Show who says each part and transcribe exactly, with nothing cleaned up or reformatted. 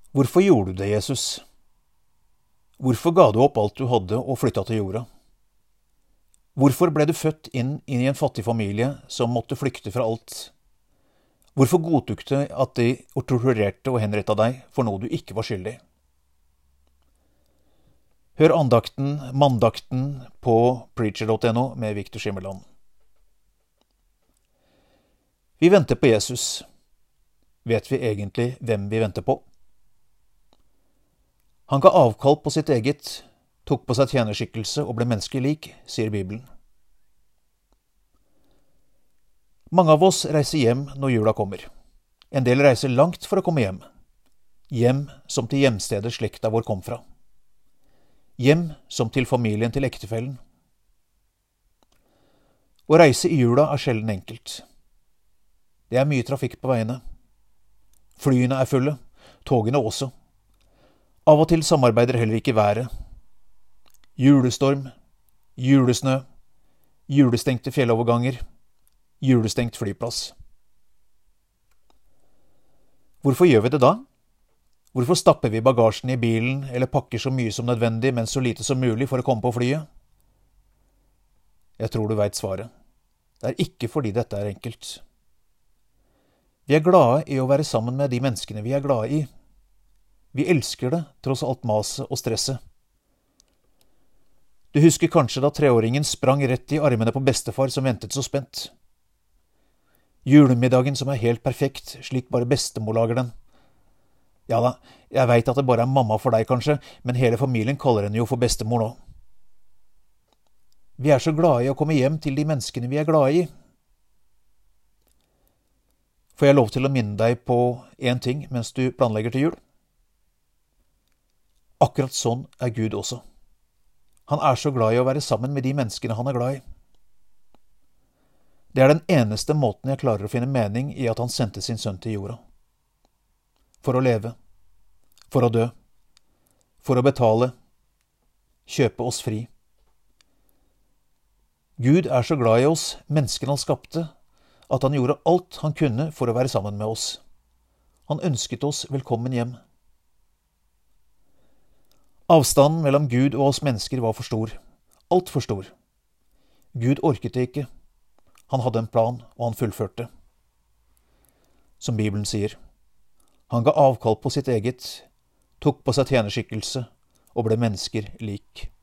Speaker 1: Hvorfor gjorde du det, Jesus? Hvorfor ga du opp alt du hadde og flytta til jorda? Hvorfor ble du født inn i en fattig familie som måtte flykte fra alt? Hvorfor godtok du at de torturerte og henretta deg for noe du ikke var skyldig? Hør andakten, mandakten på preacher punktum no med Victor Skimmerland. Vi venter på Jesus. Vet vi egentlig hvem vi venter på? Han ga avkall på sitt eget, tok på seg tjenerskikkelse og ble menneskelig lik, sier Bibelen. Mange av oss reiser hjem når jula kommer. En del reiser langt for å komme hjem. Hjem som til hjemstedet slekta vår kom fra. Hjem som til familien til ektefellen. Å reise i jula er sjelden enkelt. Det er mye trafikk på veiene. Flyene er fulle, togene også. Av og til samarbeider heller ikke været. Julestorm, julesnø, julestengte fjelloverganger, julestengt flyplass. Hvorfor gjør vi det da? Hvorfor stapper vi bagasjen i bilen eller pakker så mye som nødvendig, men så lite som mulig for å komme på flyet? Jeg tror du vet svaret. Det er ikke fordi dette er enkelt. Vi er glade i å være sammen med de menneskene vi er glade i. Vi elsker det, tross alt maset og stresset. Du husker kanskje da treåringen sprang rett i armene på bestefar som ventet så spent. Julemiddagen som er helt perfekt, slik bare bestemor lager den. Ja da, jeg vet at det bare er mamma for deg kanskje, men hele familien kaller henne jo for bestemor nå. Vi er så glade i å komme hjem til de menneskene vi er glade i. Får jeg lov til å minne deg på en ting mens du planlegger til jul? Akkurat sånn er Gud også. Han er så glad i å være sammen med de menneskene han er glad i. Det er den eneste måten jeg klarer å finne mening i at han sendte sin sønn til jorda. For å leve, for å dø, for å betale, kjøpe oss fri. Gud er så glad i oss, menneskene han skapte, at han gjorde alt han kunne for å være sammen med oss. Han ønsket oss velkommen hjem. Avstanden mellom Gud og oss mennesker var for stor. Alt for stor. Gud orket det ikke. Han hadde en plan, og han fullførte. Som Bibelen sier, han ga avkall på sitt eget, tok på seg tjenerskikkelse og ble mennesker lik.